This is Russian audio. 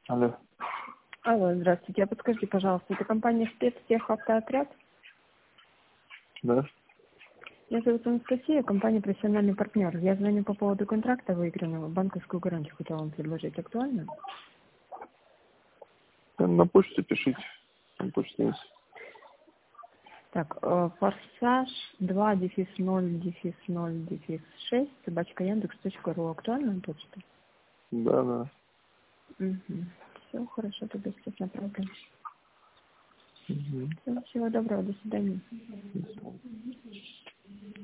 Алло. Алло, здравствуйте. Подскажите, пожалуйста, это компания «Спецтехавтоотряд»? Да? Я зовут Анастасия, компания «Профессиональный партнер». Я звоню по поводу контракта выигранного. Банковскую гарантию хотела вам предложить. Актуально? На почте пишите. На почте есть. Так, форсаж 2-0-0-6 @яндекс.ру. Актуальная почта? Да, да. Угу. Все, хорошо, тогда сейчас направлю. Угу. Всего доброго, до свидания.